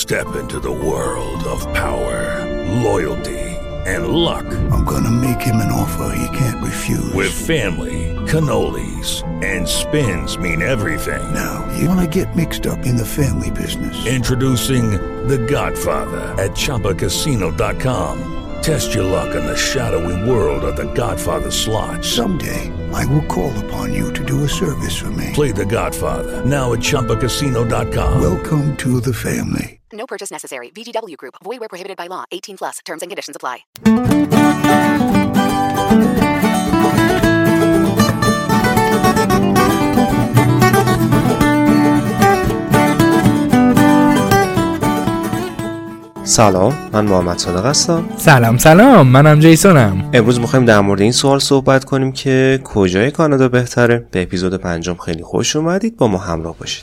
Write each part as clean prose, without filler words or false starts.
Step into the world of power, loyalty, and luck. I'm gonna make him an offer he can't refuse. With family, cannolis, and spins mean everything. Now, you wanna get mixed up in the family business. Introducing The Godfather at ChumbaCasino.com. Test your luck in the shadowy world of The Godfather slot. Someday, I will call upon you to do a service for me. Play The Godfather now at ChumbaCasino.com. Welcome to the family. No purchase necessary. VGW Group. Void where prohibited by law. 18 plus. Terms and conditions apply. سلام، من محمد صادق هستم. سلام، منم جیسونم. امروز می‌خوایم در مورد این سوال صحبت کنیم که کجای کانادا بهتره؟ به اپیزود 5 خیلی خوش اومدید، با ما همراه باشید.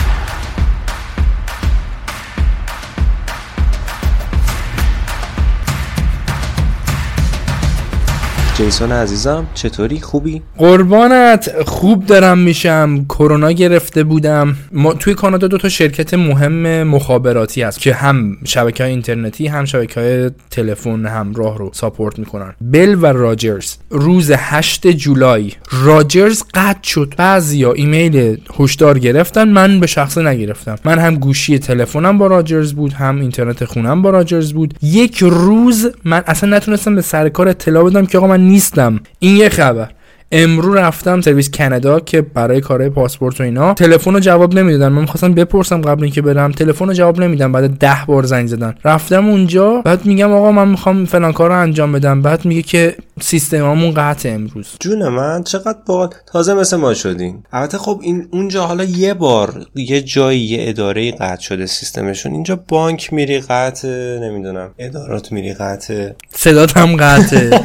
جیسون عزیزم چطوری؟ خوبی؟ قربانت، خوب دارم میشم. کرونا گرفته بودم. ما توی کانادا 2 شرکت مهم مخابراتی هست که هم شبکه‌های اینترنتی هم شبکه‌های تلفن همراه رو ساپورت میکنن. بل و راجرز. روز 8 جولای راجرز قطع شد. بعضیا ایمیل هشدار گرفتن، من به شخصه نگرفتم. من هم گوشی تلفنم با راجرز بود، هم اینترنت خونم با راجرز بود. یک روز من اصلا نتونستم به سرکار اطلاع بدم که آقا من نیستم. این یه خبر. امرو رفتم سرویس کانادا که برای کارهای پاسپورت و اینا، تلفنو جواب نمیدادن. من می‌خواستم بپرسم قبل اینکه برم، تلفنو جواب نمیدن. بعد 10 بار زنگ زدن. رفتم اونجا، بعد میگم آقا من می‌خوام فلان کارو انجام بدم. بعد میگه که سیستممون قطعه امروز. جون من چقدر باحال. تازه مثل ما شدین. البته خب این اونجا حالا یه بار یه جایی یه اداره‌ای قطع شده سیستمشون. اینجا بانک میری قطعه، نمیدونم ادارات میری قطعه، صدات هم قطعه.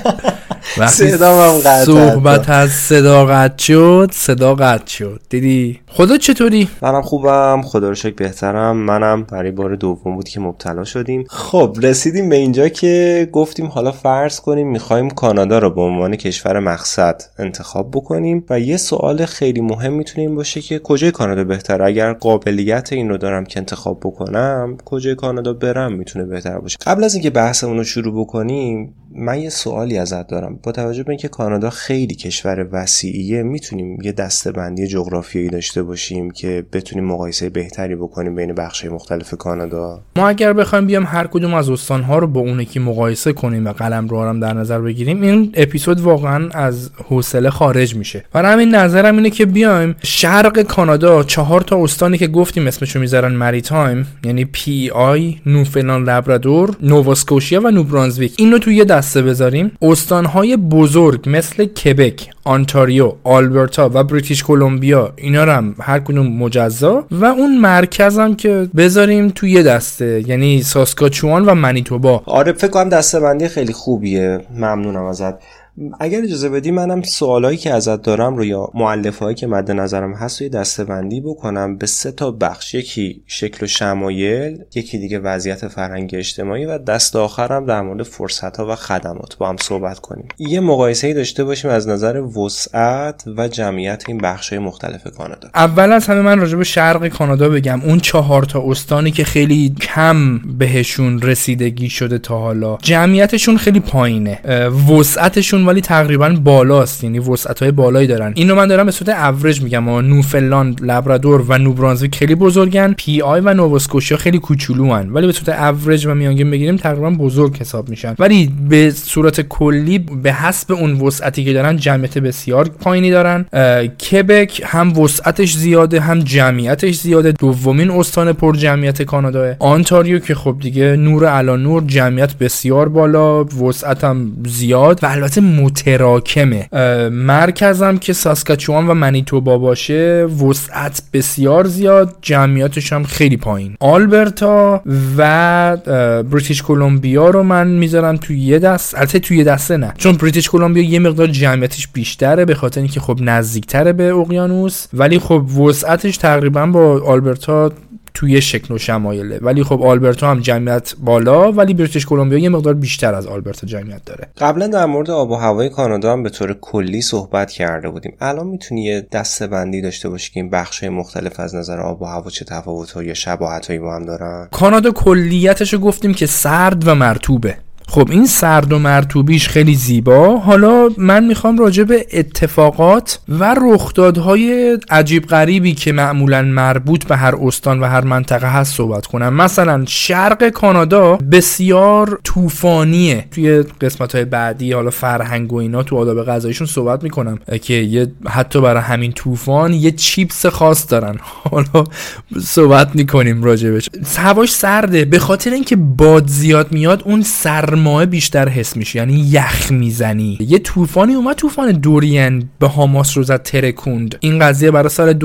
صحبت از صدا قطع شد. دیدی؟ خدا چطوری؟ منم خوبم، خدا رو شکر بهترم. منم برای بار دوم بود که مبتلا شدیم. خب رسیدیم به اینجا که گفتیم حالا فرض کنیم میخوایم کانادا رو به عنوان کشور مقصد انتخاب بکنیم و یه سوال خیلی مهم میتونه این باشه که کجای کانادا بهتره؟ اگر قابلیت این رو دارم که انتخاب بکنم، کجای کانادا برم میتونه بهتر باشه؟ قبل از اینکه بحثمون رو شروع بکنیم، من یه سوالی ازت دارم. با توجه به اینکه کانادا خیلی کشور وسیعیه، میتونیم یه دسته‌بندی جغرافیایی داشته باشیم که بتونیم مقایسه بهتری بکنیم بین بخش‌های مختلف کانادا؟ ما اگر بخوایم بیام هر کدوم از استان‌ها رو با اون یکی مقایسه کنیم و قلمرو هم در نظر بگیریم، این اپیزود واقعا از حوصله خارج میشه. برای همین نظرم اینه که بیایم شرق کانادا 4 استانی که گفتیم اسمشو میذارن مریتایم، یعنی PEI، نوفلند لابرادور، نوواسکوشیا و نیوبرانزویک، اینو توی یه دسته بذاریم. استان‌های بزرگ مثل کبک، آنتاریو، آلبرتا و بریتیش کلمبیا، اینا رو هم هر کدوم مجزا، و اون مرکز هم که بذاریم توی یه دسته، یعنی ساسکاچوان و منیتوبا. آره فکر کنم دسته‌بندی خیلی خوبیه. ممنونم ازت. اگر اجازه بدی منم سوالایی که ازت دارم رو یا مؤلفه‌ای که مد نظرم هست رو دسته‌بندی بکنم به 3 بخش. یکی شکل و شمایل، یکی دیگه وضعیت فرهنگی اجتماعی و دست آخرم در مورد فرصت‌ها و خدمات با هم صحبت کنیم. یه مقایسه‌ای داشته باشیم از نظر وسعت و جمعیت این بخش‌های مختلف کانادا. اول از همه من راجع به شرق کانادا بگم. اون 4 استانی که خیلی کم بهشون رسیدگی شده تا حالا، جمعیتشون خیلی پایینه، وسعتشون ولی تقریبا بالاست، یعنی وسعت‌های بالایی دارن. اینو من دارم به صورت اوریج میگم. نوفلند لابرادور و نیوبرانزویک خیلی بزرگن، PEI و نوواسکوشیا خیلی کوچولوان، ولی به صورت اوریج و میانگین بگیریم تقریبا بزرگ حساب میشن. ولی به صورت کلی به حسب اون وسعتی که دارن جمعیت بسیار پایینی دارن. کبک هم وسعتش زیاده هم جمعیتش زیاده، دومین استان پر جمعیت کانادا. آنتاریو که خب دیگه نور علی نور، جمعیت بسیار بالا، وسعت هم زیاد و البته متراکمه. مرکزم که ساسکاچوان و منیتوبا باشه، وسعت بسیار زیاد، جمعیتش هم خیلی پایین. آلبرتا و بریتیش کلمبیا رو من میذارم توی یه دست. البته توی یه دسته نه، چون بریتیش کلمبیا یه مقدار جمعیتش بیشتره به خاطر اینکه خب نزدیکتره به اقیانوس، ولی خب وسعتش تقریبا با آلبرتا توی شکل و شمایله. ولی خب آلبرتا هم جمعیت بالا، ولی بریتیش کلمبیا یه مقدار بیشتر از آلبرتا جمعیت داره. قبلا در مورد آب و هوای کانادا هم به طور کلی صحبت کرده بودیم. الان میتونی یه دسته‌بندی داشته باشی که این بخش‌های مختلف از نظر آب و هوا چه تفاوت‌هایی یا شباهت‌هایی با هم دارن؟ کانادا کلیتش رو گفتیم که سرد و مرطوبه. خب این سرد و مرطوبیش خیلی زیبا. حالا من میخوام راجع به اتفاقات و رخدادهای عجیب غریبی که معمولاً مربوط به هر استان و هر منطقه هست صحبت کنم. مثلا شرق کانادا بسیار طوفانیه. توی قسمت‌های بعدی حالا فرهنگ و اینا تو آداب غذاییشون صحبت میکنم که حتی برای همین طوفان یه چیپس خاص دارن. حالا صحبت میکنیم راجعش. هواش سرده به خاطر اینکه باد زیاد میاد، اون سرمایه بیشتر حس میشه، یعنی یخ میزنی. یه طوفانی اومد، طوفان دوریان به هاماس رو زد، ترکوند. این قضیه برای سال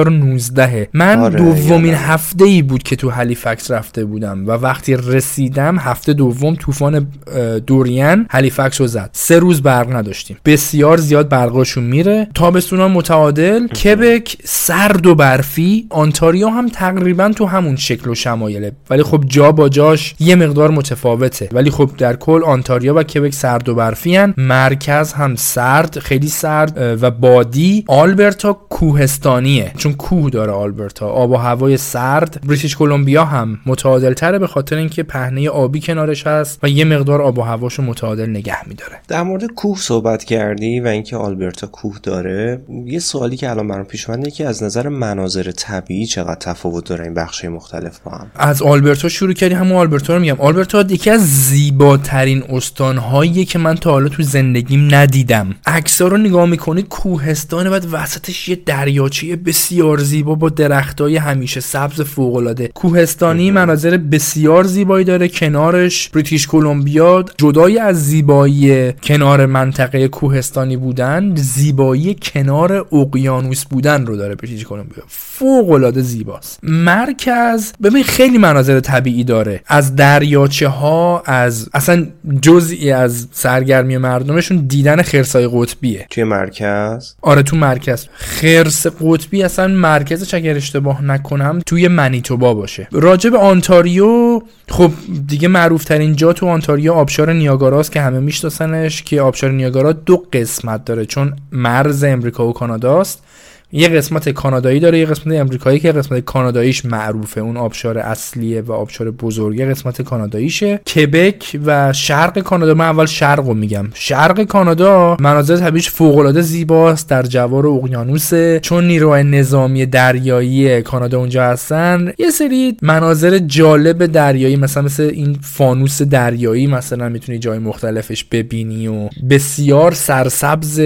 2019. من دومین هفته ای بود که تو هالیفکس رفته بودم و وقتی رسیدم هفته دوم طوفان دوریان هالیفکس رو زد. 3 روز برق نداشتیم. بسیار زیاد برقاشون میره. تابستونا متعادل. کبک سرد و برفی. آنتاریو هم تقریبا تو همون شکل و شمایله، ولی خب جا با جاش یه مقدار متفاوته. ولی خب در کل آنتاریو و کبک سرد و برفی هن. مرکز هم سرد، خیلی سرد و بادی. آلبرتا کوهستانیه چون کوه داره آلبرتا. آب و هوای سرد. بریتیش کلمبیا هم متعادل تره به خاطر اینکه پهنه آبی کنارش هست و یه مقدار آب و هواشو متعادل نگه میداره. در مورد کوه صحبت کردی و اینکه آلبرتا کوه داره. یه سوالی که الان برام پیش اومده که از نظر مناظر طبیعی چقدر تفاوت داره این بخش‌های مختلف با هم؟ از آلبرتا شروع کردی، همون آلبرتا رو میگم. آلبرتا یکی از زیباترین استان‌هایی که من تا حالا تو زندگیم ندیدم. عکس‌ها رو نگاه می‌کنی کوهستانه، بعد وسطش یه دریاچه بسیار زیبا با درختای همیشه سبز فوق‌العاده. کوهستانی مناظر بسیار زیبایی داره. کنارش بریتیش کلمبیا، جدای از زیبایی کنار منطقه کوهستانی بودن، زیبایی کنار اقیانوس بودن رو داره. بریتیش کلمبیا فوق‌العاده زیباست. مرکز ببین خیلی مناظر طبیعی داره، از دریاچه‌ها، از اصلا جزئی از سرگرمی مردمشون دیدن خرسای قطبیه. توی مرکز؟ آره تو مرکز. خرس قطبی اصلا مرکزش اگر اشتباه نکنم توی منیتوبا باشه. راجع به آنتاریو، خب دیگه معروف ترین جا تو آنتاریو آبشار نیاگاراست که همه میشناسنش، که آبشار نیاگارا 2 قسمت داره چون مرز امریکا و کاناداست. یه قسمت کانادایی داره، یه قسمت امریکایی که قسمت کاناداییش معروفه، اون آبشار اصلیه و آبشار بزرگه قسمت کاناداییشه. کبک و شرق کانادا، من اول شرقو میگم. شرق کانادا مناظر طبیعیش فوق‌العاده زیباست، در جوار اقیانوسه. چون نیروهای نظامی دریایی کانادا اونجا هستن، یه سری مناظر جالب دریایی مثل این فانوس دریایی مثلا میتونی جای مختلفش ببینی و بسیار سرسبز،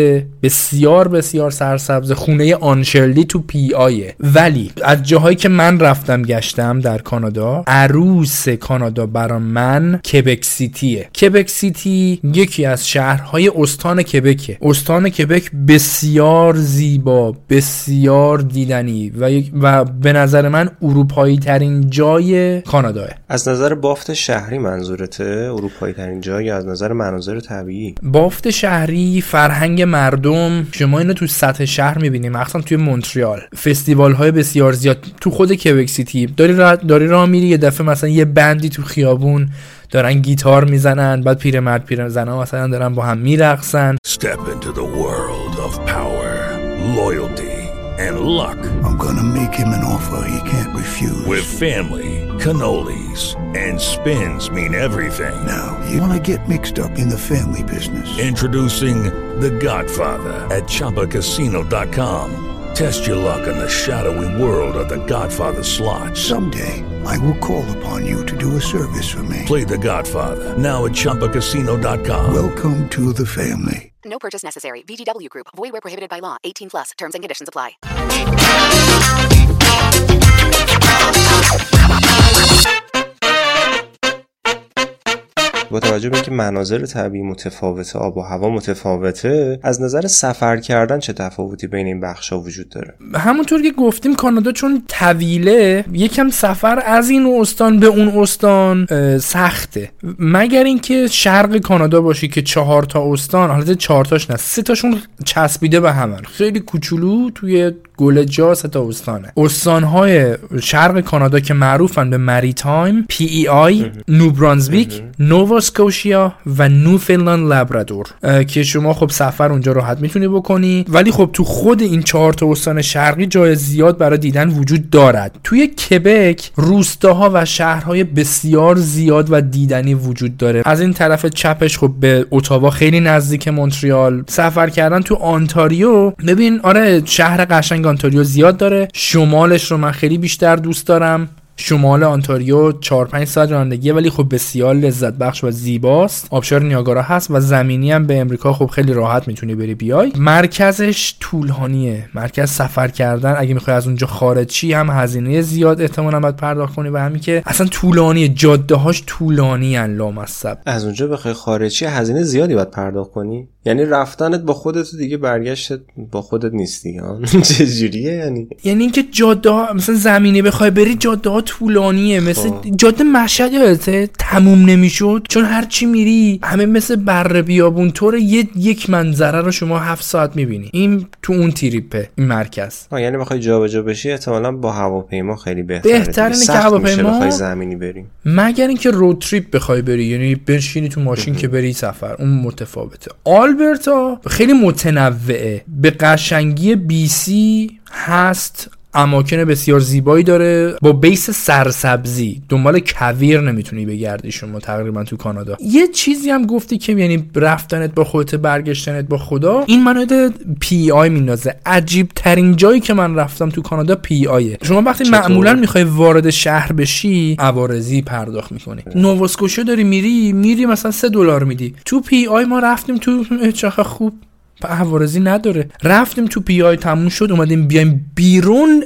بسیار سرسبز. خونه آنشرلی تو پی آیه. ولی از جاهایی که من رفتم گشتم در کانادا، عروس کانادا برای من کبک سیتیه. کبک سیتی یکی از شهرهای استان کبکه. استان کبک بسیار زیبا، بسیار دیدنی و به نظر من اروپایی ترین جای کاناداه. از نظر بافت شهری منظورته اروپایی ترین جای یا از نظر مناظر طبیعی؟ بافت شهری، فرهنگ مردم، شما اینو تو سطح شهر میبینیم، مثلا توی مونتریال فستیوال های بسیار زیاد. تو خود کبک سیتی داری راه میری، یه دفعه مثلا یه بندی تو خیابون دارن گیتار میزنن، بعد پیرزنا مثلا دارن با هم میرقصن. Step into the world of power, loyalty and luck. I'm gonna make him an offer he can't refuse. With family, cannolis and spins mean everything. Now, you wanna get mixed up in the family business. Introducing The Godfather at ChumbaCasino.com. Test your luck in the shadowy world of The Godfather slot. Someday, I will call upon you to do a service for me. Play The Godfather now at ChumbaCasino.com. Welcome to the family. No purchase necessary. VGW Group. Void where prohibited by law. 18 plus. Terms and conditions apply. با توجه به اینکه مناظر طبیعی متفاوته، آب و هوا متفاوته، از نظر سفر کردن چه تفاوتی بین این بخش‌ها وجود داره؟ همونطور که گفتیم کانادا چون طویله، یکم سفر از این استان به اون استان سخته، مگر اینکه شرق کانادا باشی که 4 استان، حالت 4 نه 3 چسبیده به همن، خیلی کوچولو توی گلجا 3 تا استانه. استانهای شرق کانادا که معروفن به مریتایم، PEI، نیو برانزویک، نووا اسکوشیا و نیوفنلند لابرادور که شما خب سفر اونجا راحت میتونی بکنی. ولی خب تو خود این 4 تا استان شرقی جای زیاد برای دیدن وجود دارد. توی کبک روستاها و شهرهای بسیار زیاد و دیدنی وجود داره. از این طرف چپش خب به اتاوا خیلی نزدیک مونتریال. سفر کردن تو آنتاریو، ببین آره شهر قشنگ آنتاریو زیاد داره. شمالش رو من خیلی بیشتر دوست دارم. شمال آنتاریو 4-5 ساعت رانندگیه ولی خب بسیار لذت بخش و زیباست. آبشار نیاگارا هست و زمینی هم به امریکا خب خیلی راحت میتونی بری بیای. مرکزش طولانیه. مرکز سفر کردن اگه میخوای از اونجا خارج شی هم هزینه زیاد احتمالاً باید پرداخت کنی و همین که اصلا طولانیه، جاده‌هاش طولانی ان لامصب. از اونجا بخوای خارج شی هزینه زیادی باید پرداخت کنی. یعنی رفتنت با خودت دیگه برگشتت با خودت نیستی ها. چه جوریه یعنی اینکه جاده‌ها مثلا زمینی بخوای بری جاده‌ها طولانیه. مثل جاده مشهد یادته تموم نمیشد چون هر چی میری همه مثل بره بیابون طور یک منظره رو شما 7 ساعت میبینی. این تو اون تریپه این مرکز. یعنی بخوای جابجا بشی احتمالاً با هواپیما خیلی بهتره اینه که هواپیما بخوای زمینی بریم، مگر اینکه رود تریپ بخوای بری، یعنی بنشینی تو ماشین که بری سفر، اون متفاوته. آلبرتا خیلی متنوعه، به قشنگی BC هست، اماکن بسیار زیبایی داره با بیس سرسبزی. دنبال کویر نمیتونی بگردی شما تقریبا تو کانادا. یه چیزی هم گفتی که یعنی رفتنت با خودت برگشتنت با خدا، این منو یاد PEI میندازه. عجیب ترین جایی که من رفتم تو کانادا PEI. شما وقتی معمولا میخوای وارد شهر بشی عوارضی پرداخت میکنی. نووا اسکوشیا داری میری مثلا $3 میدی. تو PEI ما رفتیم تو چخه خوب عوارضی نداره. رفتیم تو PEI تموم شد اومدیم بیایم بیرون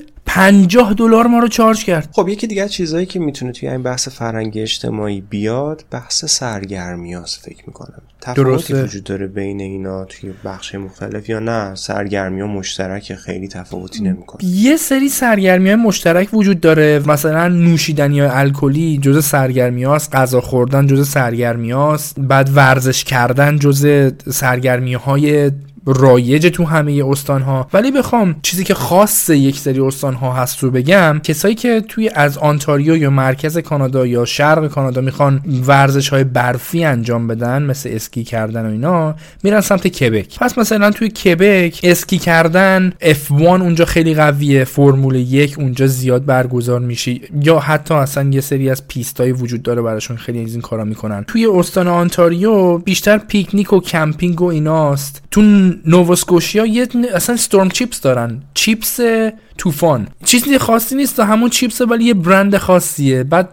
$50 ما رو چارج کرد. خب یکی دیگه چیزایی که میتونه توی این بحث فرهنگی اجتماعی بیاد بحث سرگرمیاست فکر میکنم. تفاوتی وجود داره بین اینا توی بخش مختلف یا نه سرگرمی‌ها مشترک خیلی تفاوتی نمیکنه؟ یه سری سرگرمی‌های مشترک وجود داره، مثلا نوشیدنی‌های الکلی جزء سرگرمی‌هاست، غذا خوردن جزء سرگرمی‌هاست، بعد ورزش کردن جزء سرگرمی‌های رایج تو همه استان‌ها. ولی بخوام چیزی که خاص یک سری استان‌ها هست رو بگم، کسایی که توی از آنتاریو یا مرکز کانادا یا شرق کانادا میخوان ورزش‌های برفی انجام بدن مثل اسکی کردن و اینا، میرن سمت کبک. پس مثلا توی کبک اسکی کردن F1 اونجا خیلی قویه، فرمول 1 اونجا زیاد برگزار میشه، یا حتی اصلا یه سری از پیستای وجود داره براشون خیلی از این کارا میکنن. توی استان آنتاریو بیشتر پیکنیک و کمپینگ و ایناست. تو نووا اسکوشیا یه اصلا استورم چیپس دارن، چیپس طوفان، چیزی خاصی نیست، همون چیپسه ولی یه برند خاصیه. بعد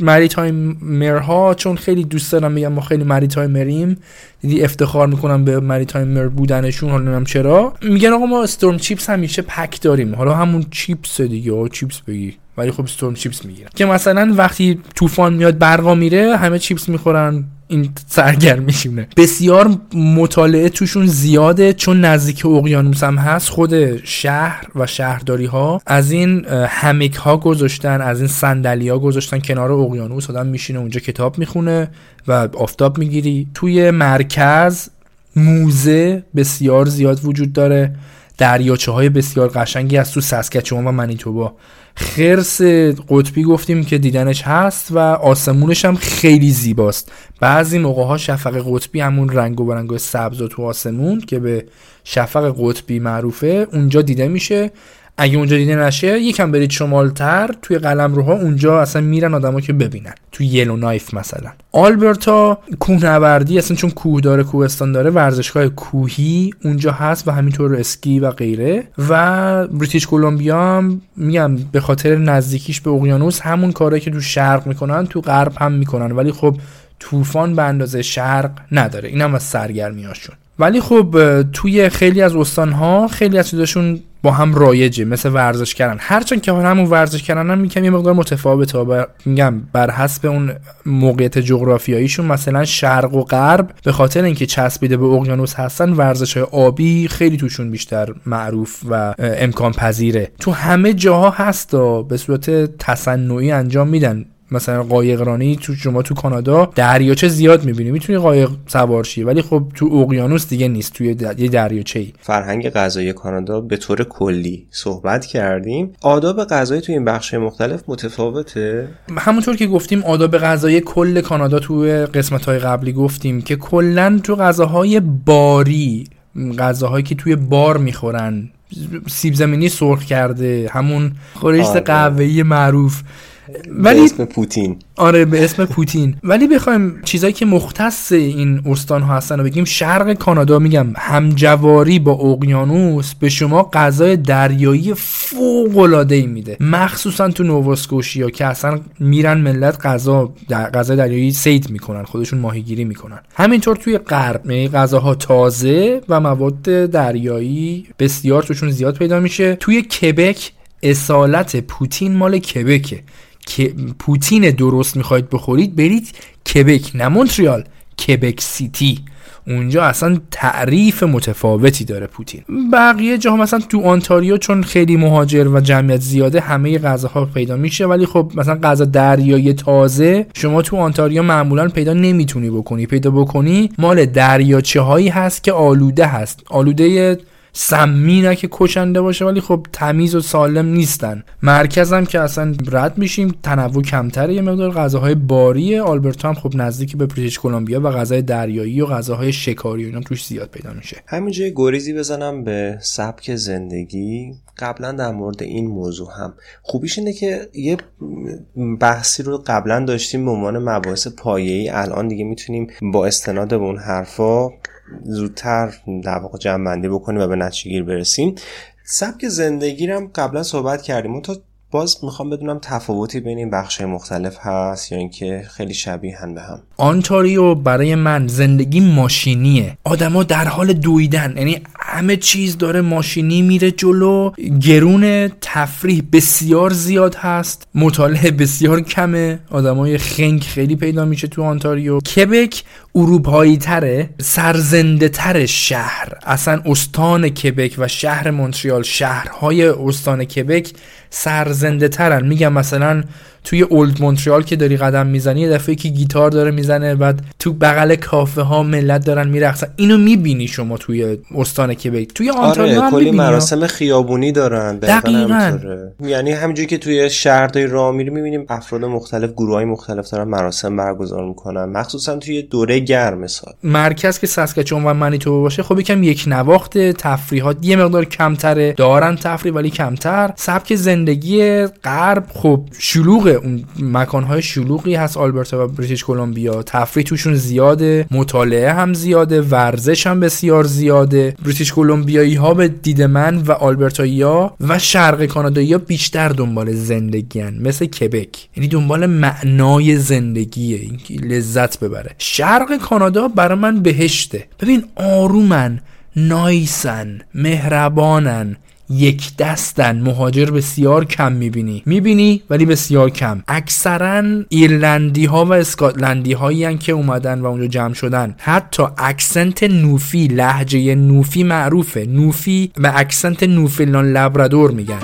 مریتایمرها چون خیلی دوست دارم میگم ما خیلی مریتایمریم، دیدی افتخار میکنم به مریتایمر بودنشون، حالا نمیدونم چرا میگن آقا ما استورم چیپس همیشه پک داریم، حالا همون چیپس دیگه، چیپس بگی ولی خب استورم چیپس میگیرن که مثلا وقتی طوفان میاد برقا میره همه چیپس میخورن. این سرگرمیشونه. بسیار مطالعه توشون زیاده چون نزدیک اقیانوس هم هست. خود شهر و شهرداری ها از این همیک ها گذاشتن، از این صندلی ها گذاشتن کنار اقیانوس، آدم میشینه اونجا کتاب میخونه و آفتاب میگیری. توی مرکز موزه بسیار زیاد وجود داره، دریاچه های بسیار قشنگی از تو ساسکچوان و منیتوبا. خرس قطبی گفتیم که دیدنش هست و آسمونش هم خیلی زیباست. بعضی موقع ها شفق قطبی همون رنگ و برنگای سبز تو آسمون که به شفق قطبی معروفه اونجا دیده میشه. اگه اونجا دیده نشه یکم برید شمالتر توی قلمروها اونجا اصلا میرن آدما که ببینن. تو یلو نایف مثلا. آلبرتا کوهنوردی اصلا چون کوه داره، کوهستان داره، ورزشگاه کوهی اونجا هست و همینطور اسکی و غیره. و بریتیش کلمبیا هم میگم به خاطر نزدیکیش به اقیانوس همون کاری که تو شرق میکنن تو غرب هم میکنن، ولی خب طوفان به اندازه شرق نداره. اینم از سرگرمیاشون. ولی خب توی خیلی از استان‌ها خیلی از چیزاشون با هم رایجه، مثل ورزش کردن. هرچند که همون ورزش کردن هم میگم یه مقدار متفاوته، میگم بر حسب اون موقعیت جغرافیاییشون. مثلا شرق و غرب به خاطر اینکه چسبیده به اقیانوس هستن ورزش‌های آبی خیلی توشون بیشتر معروف و امکان پذیره. تو همه جاها هست و به صورت تصنعی انجام میدن. مثلا قایقرانی تو شما تو کانادا دریاچه زیاد میبینی، میتونی قایق سوار شی، ولی خب تو اقیانوس دیگه نیست، توی یه دریاچه‌ای. فرهنگ غذایی کانادا به طور کلی صحبت کردیم. آداب غذایی تو این بخش‌های مختلف متفاوته؟ همونطور که گفتیم آداب غذایی کل کانادا تو قسمت‌های قبلی گفتیم که کلاً تو غذاهای باری، غذاهایی که توی بار میخورن، سیب زمینی سرخ کرده، همون خورشت قهوه‌ای معروف، ولی به اسم پوتین. آره به اسم پوتین. ولی بخوایم چیزایی که مختص این استان ها هستن رو بگیم، شرق کانادا میگم همجواری با اقیانوس به شما غذای دریایی فوق العاده ای میده، مخصوصا تو نوواسکوشیا که اصلا میرن ملت غذای دریایی صید میکنن، خودشون ماهیگیری میکنن. همینطور توی غرب غذاها تازه و مواد دریایی بسیار توشون زیاد پیدا میشه. توی کبک اصالت پوتین مال کبکه، که پوتین درست میخواید بخورید برید کبک، نه مونتریال، کبک سیتی، اونجا اصلا تعریف متفاوتی داره پوتین. بقیه جاها مثلا تو آنتاریو چون خیلی مهاجر و جمعیت زیاده همه غذاها پیدا میشه، ولی خب مثلا غذا دریایی تازه شما تو آنتاریو معمولا پیدا نمیتونی بکنی، پیدا بکنی مال دریاچه هایی هست که آلوده هست، آلوده سمی نه که کشنده باشه ولی خب تمیز و سالم نیستن. مرکزم که اصلا رد میشیم، تنوع کمتره، یه مقدار غذاهای باری. آلبرتا هم خب نزدیک به بریتیش کلمبیا و غذای دریایی و غذاهای شکاری اینا توش زیاد پیدا میشه. همینجا گریزی بزنم به سبک زندگی. قبلا در مورد این موضوع هم خوبیش اینه که یه بحثی رو قبلا داشتیم به عنوان مباحث پایه‌ای، الان دیگه میتونیم با استناد به اون حرفا زودتر در واقع جمع‌بندی بکنیم و به نتیجه گیر برسیم. سبک زندگی رو هم قبلا صحبت کردیم، اون تا باز میخوام بدونم تفاوتی بین این بخش‌های مختلف هست یا اینکه خیلی شبیهن به هم. آنتاریو برای من زندگی ماشینیه، آدما در حال دویدن، یعنی همه چیز داره ماشینی میره جلو، گرون، تفریح بسیار زیاد هست، مطالعه بسیار کمه، آدمای خنگ خیلی پیدا میشه تو آنتاریو. کبک اروپایی تره، سرزنده تر شهر، اصلا استان کبک و شهر مونتریال، شهرهای استان کبک سرزنده ترن. میگم مثلا توی اولد مونتریال که داری قدم میزنی یه دفعه که گیتار داره میزنه، بعد تو بغل کافه ها ملت دارن میرقصن، اینو میبینی شما توی استان کبک. توی آنتاریو هم کلی مراسم خیابونی دارن دقیقاً. یعنی همونجوری که توی شهردای راه میری میبینیم افراد مختلف، گروهای مختلف دارن مراسم برگزار میکنن، مخصوصا توی دوره گرم. سال مرکز که ساسکاچوان و منیتوبا باشه خب یکم یک نواخت، تفریحات یه مقدار کمتره، دارن تفریح ولی کمتر. سبک زندگی غرب خب شلوغه، اون مکانهای شلوغی هست، آلبرتا و بریتیش کلمبیا، تفریح توشون زیاده، مطالعه هم زیاده، ورزش هم بسیار زیاده. بریتیش کلمبیایی ها به دید من و آلبرتایی‌ها و شرق کانادایی‌ها بیشتر دنبال زندگی‌ان، مثل کبک، یعنی دنبال معنای زندگیه، اینکه لذت ببره. شرق کانادا برای من بهشته. ببین آرومن، نایسن، مهربانن، یک دستن، مهاجر بسیار کم میبینی ولی بسیار کم. اکثرا ایرلندی ها و اسکاتلندی هایی هن که اومدن و اونجا جمع شدن. حتی اکسنت نوفی، لهجه نوفی معروفه، نوفی و اکسنت نوفیلند لابرادور میگن.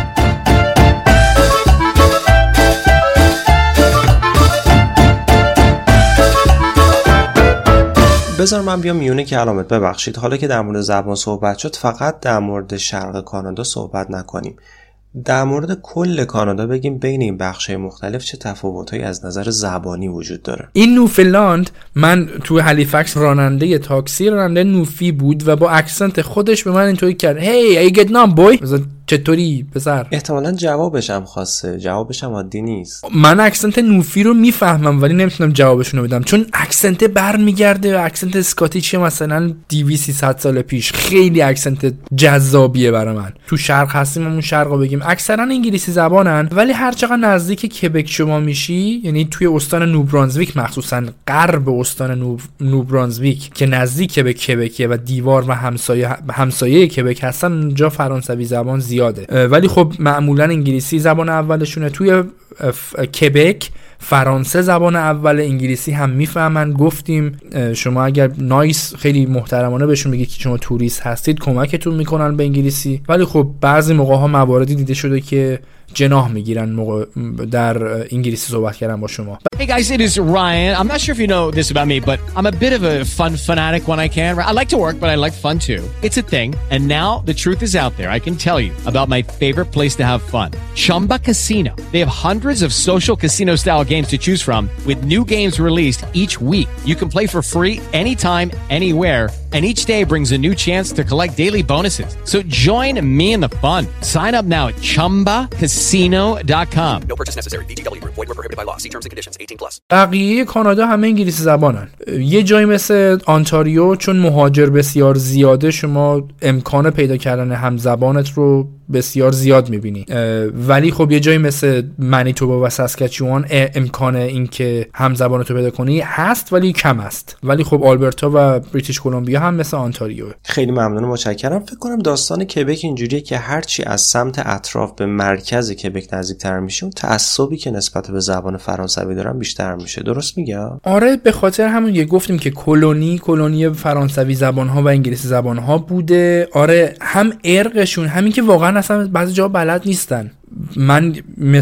بذار من بیام میونه که علامت ببخشید، حالا که در مورد زبان صحبت شد فقط در مورد شرق کانادا صحبت نکنیم، در مورد کل کانادا بگیم بین این بخش‌های مختلف چه تفاوت‌هایی از نظر زبانی وجود داره. این نوفیلند، من تو هالیفکس راننده تاکسی، راننده نوفی بود و با اکسنت خودش به من اینطوری کرد هی ای گت نام بوی، چطوری پسر؟ احتمالاً جوابش هم خاصه، جوابش هم عادی نیست. من اکسنت نوفی رو میفهمم ولی نمیتونم جوابشون رو بدم، چون اکسنت برمیگرده و اکسنت اسکاتیچ مثلا 200-300 سال پیش، خیلی اکسنت جذابیه برای من. تو شرق هستیم، اون شرق رو بگیم اکثرا انگلیسی زبانن، ولی هر چقدر نزدیک کبک شما میشی، یعنی توی استان نوبرانزویک، مخصوصا غرب استان نوبرانزویک که نزدیک به کبکه و دیوار و همسایه کبک هستن، اونجا فرانسوی زبان زیاده، ولی خب معمولا انگلیسی زبان اولشونه. توی کبک فرانسه زبان اول، انگلیسی هم میفهمن. گفتیم شما اگر نایس خیلی محترمانه بهشون بگید که شما توریست هستید کمکتون میکنن به انگلیسی، ولی خب بعضی موقع ها مواردی دیده شده که جناح میگیرن موقع در انگلیسی صحبت کردن با شما. Hey guys, it is Ryan. I'm not sure if you know this about me, but I'm a bit of a fun fanatic when I can. I like to work, but I like fun too. It's a thing. And now the truth is out there. I can tell you about my favorite place to have fun. Chumba Casino. They have hundreds of social casino style games to choose from with new games released each week. You can play for free anytime, anywhere. And each day brings a new chance to collect daily bonuses. So join me in the fun. Sign up now at ChumbaCasino.com. No purchase necessary. VGW Group. Void where prohibited by law. See terms and conditions. 18+. بقیه کانادا همه انگلیسی زبانن. یه جایی مثل آنتاریو چون مهاجر بسیار زیاده، شما امکان پیدا کردن همزبانت رو بسیار زیاد میبینی. ولی خب یه جایی مثل منیتوبا و ساسکاچوان امکان این که همزبانت رو پیدا کنی هست ولی کم است. ولی خب آلبرتا و بریتیش کلمبیا هم مثل آنتاریو. خیلی ممنون، متشکرم. فکر کنم داستان کبک اینجوریه که هرچی از سمت اطراف به مرکز کبک نزدیک‌تر میشه، اون تعصبی که نسبت به زبان فرانسوی دارن بیشتر میشه. درست میگم؟ آره، به خاطر همون یه گفتیم که کلونی فرانسوی زبان‌ها و انگلیسی زبان‌ها بوده. آره، هم ارقشون همین که واقعا اصلا بعضی جاها بلد نیستن. من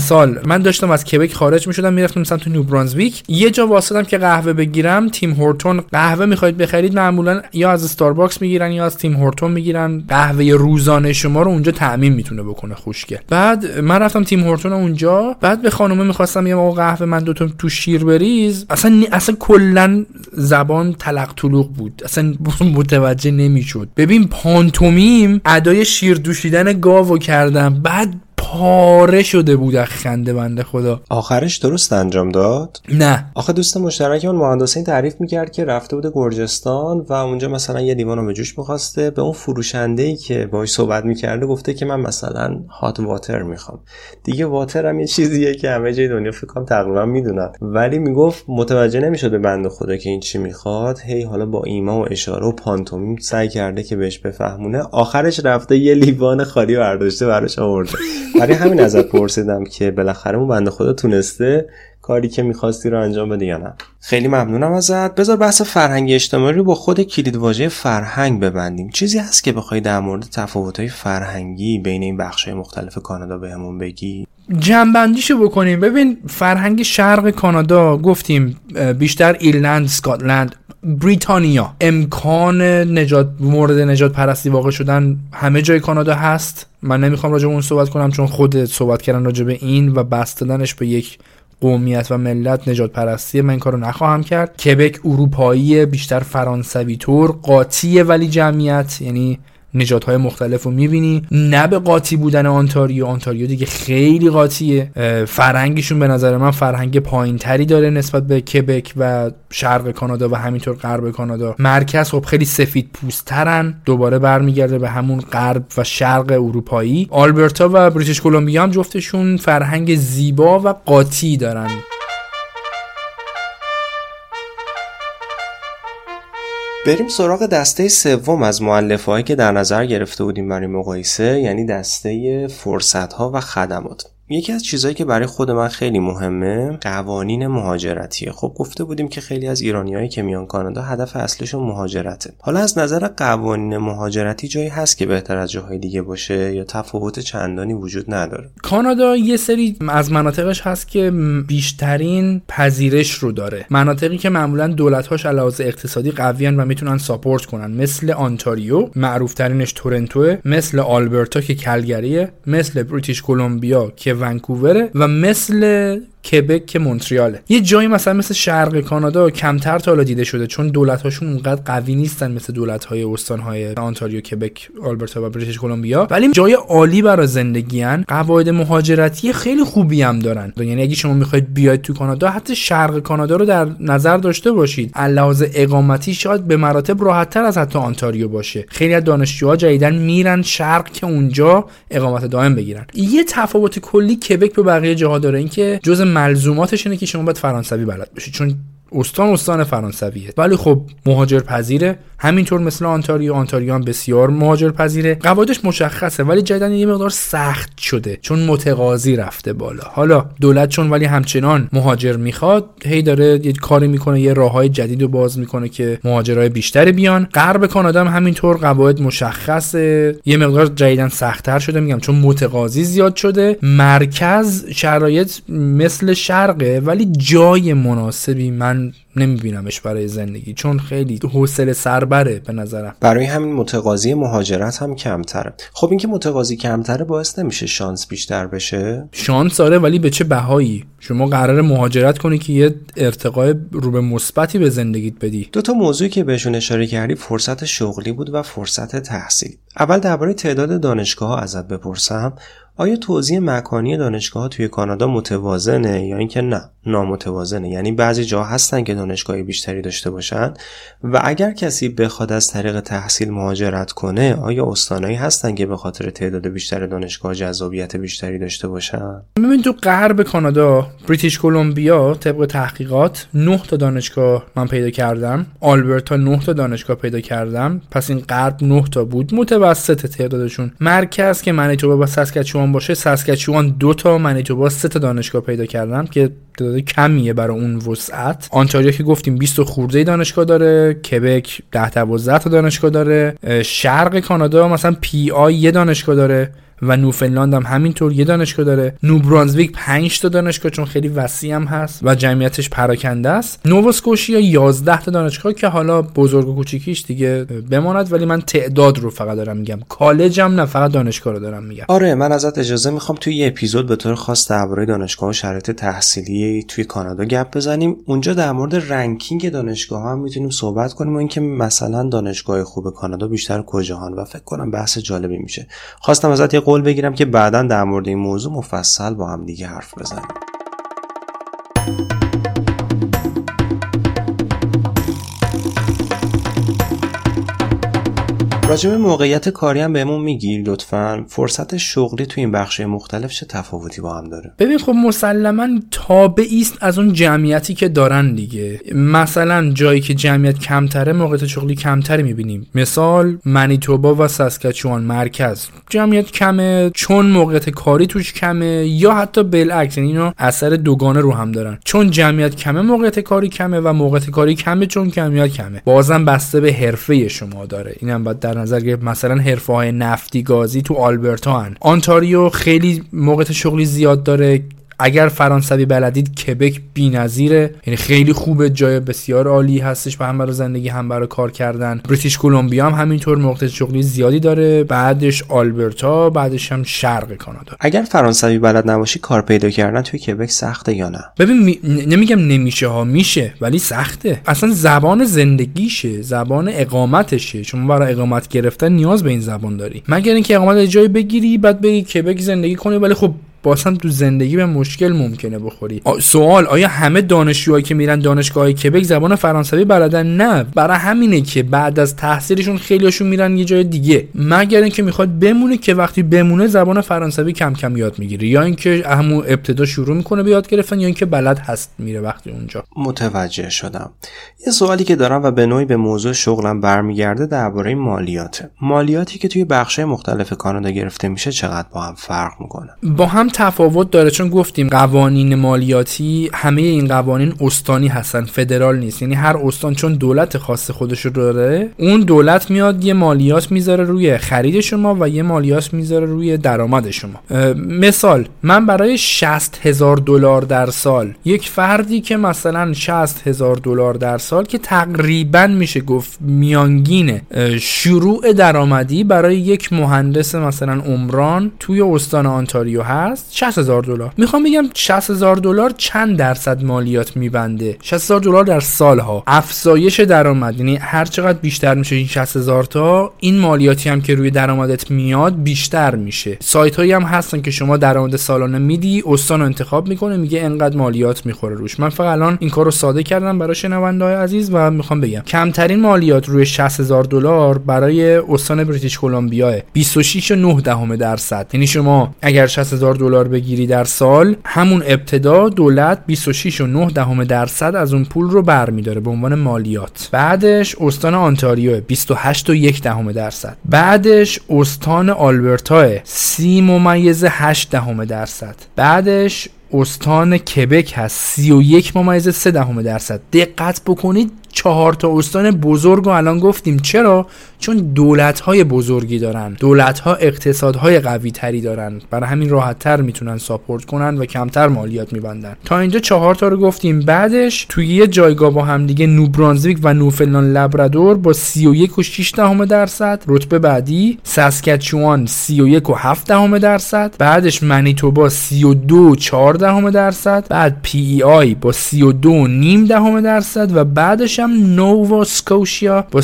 داشتم از کبک خارج میشدم میرفتم مثلا تو نیو برانزویک، یه جا واسطم که قهوه بگیرم، تیم هورتون قهوه میخواید بخرید معمولا یا از استارباکس میگیرن یا از تیم هورتون میگیرن. قهوه روزانه شما رو اونجا تامین میتونه بکنه خوشگل. بعد من رفتم تیم هورتون اونجا، بعد به خانومه میخواستم یه موقع قهوه من دو تا تو شیر بریز، اصلا کلا زبان تلق طلوق بود، اصلا متوجه نمیشد. ببین پانتومیم ادای شیر دوشیدن گاوو کردم، بعد پاره شده بود از خنده بنده خدا. آخرش درست انجام داد؟ نه. آخه دوست مشترکمون مهندس این تعریف میکرد که رفته بوده گرجستان و اونجا مثلا یه لیوان رو به جوش میخواسته، به اون فروشنده‌ای که باهاش صحبت میکرده گفته که من مثلا هات واتر میخوام. دیگه واتر هم یه چیزیه که همه جای دنیا فکر کنم تقریبا میدونن، ولی میگفت متوجه نمیشده بنده خدا که این چی میخواد. هی حالا با ایما و اشاره و پانتومیم سعی کرده که بهش بفهمونه. آخرش رفته یه لیوان خالی برداشته براش آورده. برای همین ازت پرسیدم که بالاخره اون بنده خدا تونسته کاری که می‌خواستی رو انجام بده یا نه. خیلی ممنونم ازت. بذار بحث فرهنگ اجتماعی رو با خود کلیدواژه فرهنگ ببندیم. چیزی هست که بخوای در مورد تفاوت‌های فرهنگی بین این بخش‌های مختلف کانادا بهمون بگی؟ جمع‌بندیشو بکنیم. ببین فرهنگ شرق کانادا گفتیم بیشتر ایرلند، اسکاتلند، بریتانیا، امکان مورد نجات پرستی واقع شدن همه جای کانادا هست. من نمیخوام راجع به اون صحبت کنم چون خود صحبت کردن راجع به این و بسته دادنش به یک قومیت و ملت نجات پرستی، من این کارو نخواهم کرد. کبک اروپایی، بیشتر فرانسوی طور، قاطیه ولی جمعیت، یعنی نژادهای مختلف رو میبینی. نه به قاطی بودن آنتاریو دیگه خیلی قاطیه. فرهنگشون به نظر من فرهنگ پایین تری داره نسبت به کبک و شرق کانادا و همینطور غرب کانادا. مرکز خب خیلی سفید پوست ترن، دوباره برمیگرده به همون غرب و شرق اروپایی. آلبرتا و بریتیش کلمبیا هم جفتشون فرهنگ زیبا و قاطی دارن. بریم سراغ دسته سوم از مؤلفه‌هایی که در نظر گرفته بودیم برای مقایسه، یعنی دسته فرصت‌ها و خدمات. یکی از چیزایی که برای خود من خیلی مهمه قوانین مهاجرتیه. خب گفته بودیم که خیلی از ایرانیایی که میان کانادا هدف اصلیشون مهاجرته. حالا از نظر قوانین مهاجرتی جایی هست که بهتر از جاهای دیگه باشه یا تفاوت چندانی وجود نداره؟ کانادا یه سری از مناطقش هست که بیشترین پذیرش رو داره، مناطقی که معمولا دولت‌هاش علاوه اقتصادی قویان و میتونن ساپورت کنن، مثل آنتاریو معروف ترینش تورنتوه، مثل آلبرتا که کلگریه، مثل بریتیش کلمبیا که ونکووره و مثل کبک که مونتریاله. یه جایی مثل شرق کانادا کمتر تا حالا دیده شده چون دولت‌هاشون اونقدر قوی نیستن مثل دولت‌های استان‌های آنتاریو، کبک، آلبرتا و بریتیش کلمبیا، ولی جای عالی برای زندگی ان. قواعد مهاجرتی خیلی خوبی هم دارن. یعنی اگه شما می‌خواید بیاید تو کانادا، حتی شرق کانادا رو در نظر داشته باشید. علاوه اقامتی شاید به مراتب راحت‌تر از حتی آنتاریو باشه. خیلی از دانشجوها جدیداً میرن شرق که اونجا اقامت دائم بگیرن. یه تفاوت کلی کبک به بقیه جاها داره، اینکه جزء ملزوماتش اینه که شما باید فرانسوی بلد باشید، چون استان فرانسویه، ولی خب مهاجرپذیره، همینطور مثل آنتاریو هم بسیار مهاجرپذیره. قواعدش مشخصه ولی جدیدن یه مقدار سخت شده چون متقاضی رفته بالا. حالا دولت چون ولی همچنان مهاجر میخواد، هی داره یه کاری میکنه، یه راههای جدید رو باز میکنه که مهاجرای بیشتری بیان. غرب کانادا هم همینطور قواعد مشخصه، یه مقدار جدیدن سخت‌تر شده میگم چون متقاضی زیاد شده. مرکز شرایط مثل شرقه ولی جای مناسبی من نمیبینمش برای زندگی چون خیلی حوصله سربره به نظرم. برای همین متقاضی مهاجرت هم کمتره. خب این که متقاضی کمتره باعث نمیشه شانس بیشتر بشه؟ شانس آره، ولی به چه بهایی؟ شما قراره مهاجرت کنی که یه ارتقای رو به مثبتی به زندگیت بدی. دو تا موضوعی که بهشون اشاره کردی فرصت شغلی بود و فرصت تحصیل. اول درباره تعداد دانشگاه‌ها ازت بپرسم. آیا توزیع مکانی دانشگاه‌ها توی کانادا متوازنه یا اینکه نه نامتوازنه؟ یعنی بعضی جا هستن که دانشگاهی بیشتری داشته باشن و اگر کسی بخواد از طریق تحصیل مهاجرت کنه آیا استانایی هستن که به خاطر تعداد بیشتر دانشگاه جذابیت بیشتری داشته باشن؟ ببین تو غرب کانادا بریتیش کلمبیا طبق تحقیقات 9 تا دانشگاه من پیدا کردم، آلبرتا 9 تا دانشگاه پیدا کردم، پس این غرب 9 تا بود متوسط تعدادشون. مرکز که منیتوبا و ساسکاچوان باشه، ساسکاچوان 2 تا، منیتوبا 3 تا دانشگاه پیدا کردم که تعداد کمیه برای اون وسعت. آنتاریو که گفتیم 20 خورده دانشگاه داره، کبک 10-12 تا دانشگاه داره، شرق کانادا مثلا پی آی یه دانشگاه داره و نوفنلاند هم همینطور یه دانشگاه داره. نوبرانزویک 5 تا دانشگاه چون خیلی وسیع هم هست و جمعیتش پراکنده است. نوواسکوشیا 11 تا دانشگاه که حالا بزرگ و کوچیکیش دیگه بماند، ولی من تعداد رو فقط دارم میگم، کالج هم نه، فقط دانشگاه رو دارم میگم. آره من ازت اجازه میخوام توی یه اپیزود به طور خاص درباره دانشگاه و شرایط تحصیلی توی کانادا گپ بزنیم. اونجا در مورد رنکینگ دانشگاه هم میتونیم صحبت کنیم و اینکه مثلا دانشگاه خوب کانادا بیشتر کجاهان و فکر کنم بحث جالبی میشه. خواستم ازت قول بگیرم که بعداً در مورد این موضوع مفصل با هم دیگه حرف بزنیم. راجع به موقعیت کاری هم بهمون میگی لطفاً؟ فرصت شغلی تو این بخش مختلف چه تفاوتی با هم داره؟ ببین خب مسلماً تابعی است از اون جمعیتی که دارن دیگه. مثلا جایی که جمعیت کمتره موقعیت شغلی کمتری میبینیم. مثال منیتوبا و ساسکاچوان مرکز جمعیت کمه چون موقعیت کاری توش کمه، یا حتی بالعکس، یعنی اینا اثر دوگانه رو هم دارن. چون جمعیت کمه موقعیت کاری کمه و موقعیت کاری کمه چون جمعیت کمه. بازم بسته به حرفه شما داره. اینم باید در نظر گرفت. مثلا حرفه‌های نفتی گازی تو آلبرتا هن. آنتاریو خیلی موقعیت شغلی زیاد داره. اگر فرانسوی بلدید کبک بی‌نظیره، یعنی خیلی خوبه، جای بسیار عالی هستش هم برای زندگی هم برای کار کردن. بریتیش کلمبیا هم همینطور موقعیت شغلی زیادی داره، بعدش آلبرتا، بعدش هم شرق کانادا. اگر فرانسوی بلد نباشی کار پیدا کردن توی کبک سخته یا نه؟ ببین نمیگم نمیشه ها، میشه ولی سخته. اصلا زبان زندگیشه، زبان اقامتشه. شما برای اقامت گرفتن نیاز به این زبان داری، مگر اینکه اقامت جای بگیری بعد بری کبک زندگی کنی، ولی خب بازم تو زندگی به مشکل ممکنه بخوری. سوال: آیا همه دانشجوهایی که میرن دانشگاه کبک زبان فرانسوی بلدن؟ نه، برای همینه که بعد از تحصیلشون خیلیاشون میرن یه جای دیگه، مگر اینکه میخواد بمونه که وقتی بمونه زبان فرانسوی کم کم یاد میگیره، یا اینکه همون ابتدا شروع میکنه به یاد گرفتن، یا اینکه بلد هست میره وقتی اونجا. متوجه شدم. یه سوالی که دارم و به نوعی به موضوع شغلم برمیگرده درباره مالیاته. مالیاتی که توی بخش‌های مختلف کانادا گرفته میشه چقدر با هم فرق میکنه؟ با هم تفاوت داره، چون گفتیم قوانین مالیاتی همه این قوانین استانی هستن، فدرال نیست. یعنی هر استان چون دولت خاص خودش رو داره، اون دولت میاد یه مالیات میذاره روی خرید شما و یه مالیات میذاره روی درآمد شما. مثال: من برای $60,000 در سال، یک فردی که مثلا $60,000 در سال که تقریبا میشه گفت میانگین شروع درآمدی برای یک مهندس مثلا عمران توی استان آنتاریو هست، $60,000. میخوام بگم $60,000 چند درصد مالیات میبنده؟ $60,000 در سالها. افزایش درآمد، یعنی هر چقدر بیشتر میشه این 60,000 تا، این مالیاتی هم که روی درآمدت میاد بیشتر میشه. سایت هایی هم هستن که شما درآمد سالانه میدی، استان انتخاب میکنه میگه انقدر مالیات میخوره روش. من فقط الان این کارو ساده کردم برای شنونده‌های عزیز و میخوام بگم کمترین مالیات روی $60,000 برای استان بریتیش کلمبیا 26.9%. یعنی شما اگر $60,000 دلار بگیری در سال، همون ابتدا دولت 26.9% از اون پول رو برمی‌داره به عنوان مالیات. بعدش استان آنتاریو 28.1%. بعدش استان آلبرتا 30.8%. بعدش استان کبک هست 31.3%. دقت بکنید 4 تا استان بزرگ رو الان گفتیم. چرا؟ چون دولت‌های بزرگی دارن، دولت‌ها اقتصادهای قوی تری دارن، برای همین راحت‌تر میتونن ساپورت کنن و کمتر مالیات میبندن. تا اینجا 4 تا رو گفتیم. بعدش توی یه جایگاه با هم دیگه نوبرانزویک و نوفلند لبرادور با 31.6%. رتبه بعدی ساسکچوان 31.7%. بعدش منیتوبا 32.4%. بعد PEI با 32.5% و بعدش هم نووا اسکوشیا با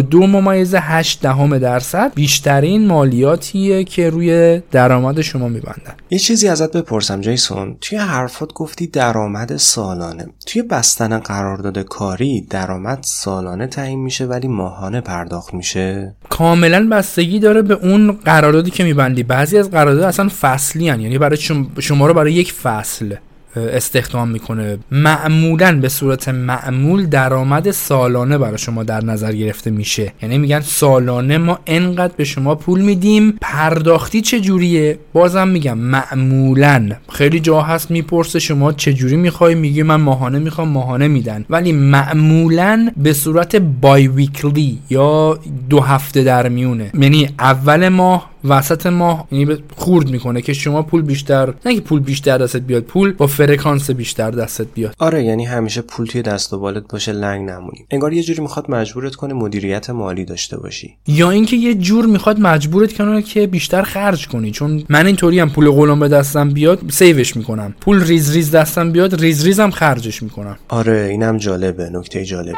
32.8%. بیشترین مالیاتیه که روی درآمد شما میبندن. یه چیزی ازت بپرسم جیسون، توی حرفات گفتی درآمد سالانه. توی بستن قرارداد کاری درآمد سالانه تعیین میشه ولی ماهانه پرداخت میشه؟ کاملا بستگی داره به اون قراردادی که میبندی. بعضی از قرارداد اصلا فصلی هن. یعنی برای شما رو برای یک فصل استخدام میکنه. معمولاً به صورت معمول درآمد سالانه برای شما در نظر گرفته میشه. یعنی میگن سالانه ما انقدر به شما پول میدیم. پرداختی چه جوریه؟ بازم میگم معمولاً. خیلی جا هست میپرسه شما چه جوری میخوای، میگی من ماهانه میخوام، ماهانه میدن. ولی معمولاً به صورت بای ویکلی یا 2 هفته در میونه. یعنی اول ماه، وسط ماه، یعنی خورد میکنه که شما پول بیشتر، نه که پول بیشتر دستت بیاد، پول با فرکانس بیشتر دستت بیاد. آره، یعنی همیشه پول توی دست و بالت باشه، لنگ نمونی. انگار یه جوری میخواد مجبورت کنه مدیریت مالی داشته باشی، یا اینکه یه جور میخواد مجبورت کنه که بیشتر خرج کنی. چون من اینطوری هم پول قولم به دستم بیاد سیوش میکنم، پول ریز ریز دستم بیاد ریز ریزم خرجش میکنم. آره اینم جالبه، نکته جالبیه.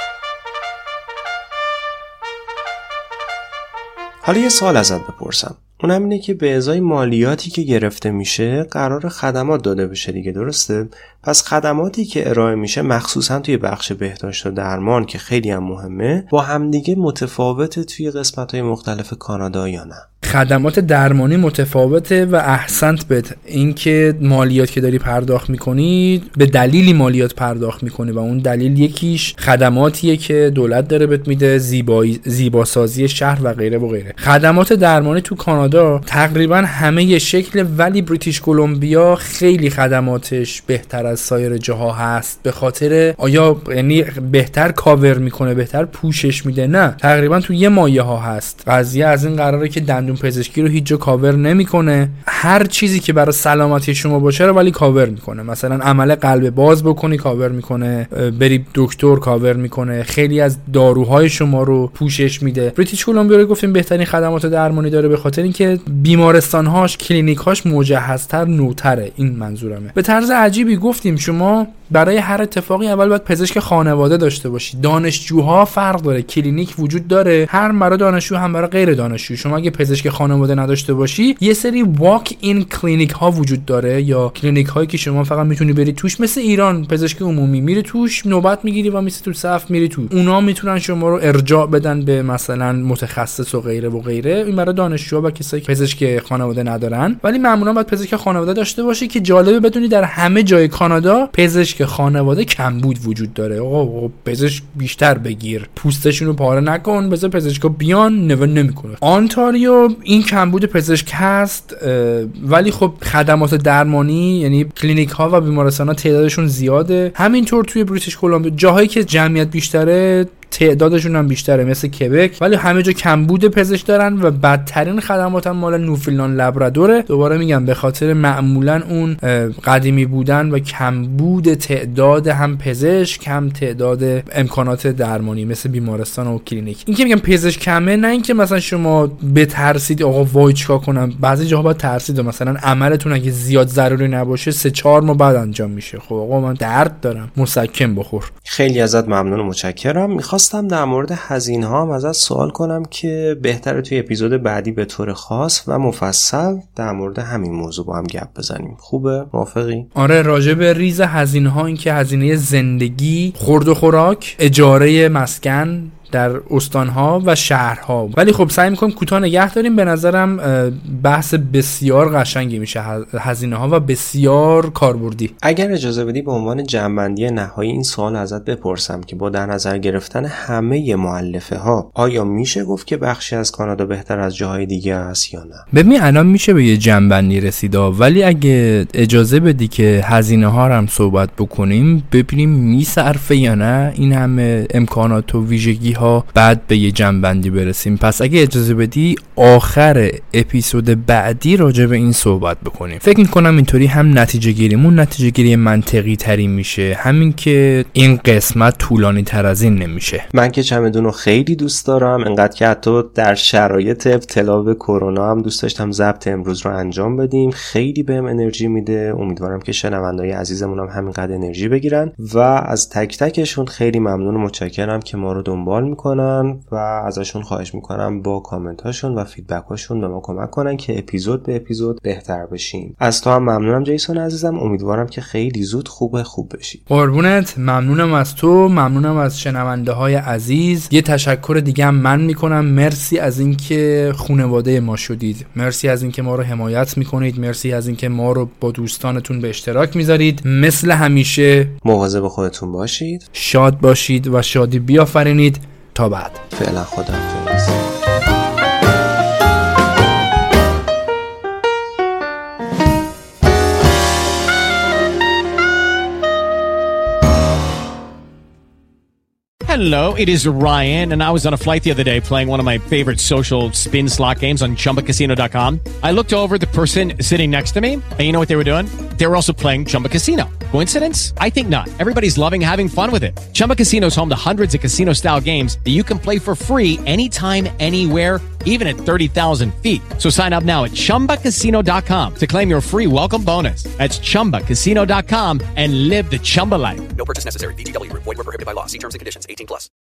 حالا یه سوال ازت بپرسم، اونم اینه که به ازای مالیاتی که گرفته میشه قرار خدمات داده بشه دیگه، درسته؟ پس خدماتی که ارائه میشه مخصوصا توی بخش بهداشت و درمان که خیلی هم مهمه، با همدیگه متفاوته توی قسمت‌های مختلف کانادا یا نه؟ خدمات درمانی متفاوته و احسنت بهت. این مالیات که داری پرداخت میکنی به دلیلی مالیات پرداخت میکنی و اون دلیل یکیش خدماتیه که دولت داره بهت میده، زیباسازی شهر و غیره و غیره. خدمات درمانی تو کانادا تقریبا همه یه شکل، ولی بریتیش کلمبیا خیلی خدماتش بهتر از سایر جاها هست. به خاطر آیا یعنی بهتر کاور میکنه، بهتر پوشش میده؟ نه، تقریبا تو یه مایه ها هست. قضیه از این قراره که دندون پزشکی رو هیچ جا کاور نمیکنه، هر چیزی که برای سلامتی شما باشه رو ولی کاور میکنه. مثلا عمل قلب باز بکنی کاور میکنه، بری دکتر کاور میکنه، خیلی از داروهای شما رو پوشش میده. بریتیش کلمبیا رو گفتیم بهترین خدمات درمانی داره به خاطر اینکه بیمارستان‌هاش، کلینیک‌هاش مجهزتر، نوتره. این منظورمه. به طرز عجیبی گفتیم شما برای هر اتفاقی اول باید پزشک خانواده داشته باشی. دانشجوها فرق داره، کلینیک وجود داره، هم برای دانشجو هم برای غیر دانشجو. شما اگه پزشک خانواده نداشته باشی، یه سری واک این کلینیک ها وجود داره یا کلینیک هایی که شما فقط میتونی بری توش، مثل ایران پزشک عمومی میری توش، نوبت میگیری و میسی تو صف میری تو. اونا میتونن شما رو ارجاع بدن به مثلا متخصص و غیره و غیره. این برای دانشجوها و کسایی که پزشک خانواده ندارن. ولی معمولا باید پزشک خانواده داشته باشی که جالبه بدونی در همه جای کانادا پزشک خانواده کمبود وجود داره. آقا پزشک بیشتر بگیر، پوستشون رو پاره نکن، بذار پزشکا بیان، نمیکنه. آنتاریو این کمبود پزشک هست، ولی خب خدمات درمانی یعنی کلینیک ها و بیمارستان ها تعدادشون زیاده. همینطور توی بریتیش کلمبیا جاهایی که جمعیت بیشتره تعدادشون هم بیشتره، مثل کبک، ولی همه جا کمبود پزشک دارن و بدترین خدمات هم مال نوفلند لبرادوره. دوباره میگم به خاطر معمولا اون قدیمی بودن و کمبود تعداد هم پزشک هم تعداد امکانات درمانی مثل بیمارستان و کلینیک. این که میگم پزشک کمه، نه اینکه مثلا شما بترسید آقا وای چیکار کنم. بعضی جاها باید ترسید، مثلا عملتون اگه زیاد ضروری نباشه 3-4 ماه بعد انجام میشه. خب آقا من درد دارم، مسکن بخور. خیلی ازت ممنون و متشکرم. میخواستم در مورد هزینه ها هم ازت سوال کنم که بهتره توی اپیزود بعدی به طور خاص و مفصل در مورد همین موضوع با هم گپ بزنیم. خوبه؟ موافقی؟ آره، راجع به ریز هزینه ها، این که هزینه زندگی، خورد و خوراک، اجاره مسکن در استانها و شهرها. ولی خب سعی می‌کنیم کوتاه نگه داریم. به نظرم بحث بسیار قشنگی میشه، هزینه‌ها و بسیار کاربردی. اگر اجازه بدی به عنوان جمع‌بندی نهایی این سوال ازت بپرسم که با در نظر گرفتن همه مؤلفه ها آیا میشه گفت که بخشی از کانادا بهتر از جاهای دیگه است یا نه؟ ببین الان میشه به یه جمع‌بندی رسید، ولی اگه اجازه بدی که هزینه‌ها رو هم صحبت بکنیم ببینیم میصرفه یا نه این همه امکانات و ویژگی‌ها، بعد به یه جمع‌بندی برسیم. پس اگه اجازه بدی آخر اپیزود بعدی راجع به این صحبت بکنیم. فکر می‌کنم اینطوری هم نتیجه گیریمون نتیجه گیری منطقی تری میشه، همین که این قسمت طولانی تر از این نمیشه. من که چمدون رو خیلی دوست دارم، انقدر که حتی در شرایط ابتلا به کرونا هم دوست داشتم ضبط امروز رو انجام بدیم. خیلی بهم انرژی میده. امیدوارم که شنونده‌های عزیزمون هم همینقدر انرژی بگیرن و از تک تکشون خیلی ممنون و متشکرم که ما رو دنبال میکنن و ازشون خواهش میکنم با کامنت هاشون و فیدبک هاشون به ما کمک کنن که اپیزود به اپیزود بهتر بشیم. از تو هم ممنونم جیسون عزیزم. امیدوارم که خیلی زود خوب بشی. قربونت، ممنونم از تو، ممنونم از شنونده‌های عزیز. یه تشکر دیگه هم من میکنم. مرسی از اینکه خانواده ما شدید. مرسی از اینکه ما رو حمایت میکنید. مرسی از اینکه ما رو با دوستانتون به اشتراک میذارید. مثل همیشه مواظب خودتون باشید. شاد باشید و شادی بیافرینید. تا بعد. فعلا خداحافظ. Hello, it is Ryan, and I was on a flight the other day playing one of my favorite social spin slot games on ChumbaCasino.com. I looked over at the person sitting next to me, and you know what they were doing? They were also playing Chumba Casino. Coincidence? I think not. Everybody's loving having fun with it. Chumba Casino is home to hundreds of casino-style games that you can play for free anytime, anywhere, even at 30,000 feet. So sign up now at ChumbaCasino.com to claim your free welcome bonus. That's ChumbaCasino.com and live the Chumba life. No purchase necessary. VGW Group. Void where prohibited by law. See terms and conditions. 18+.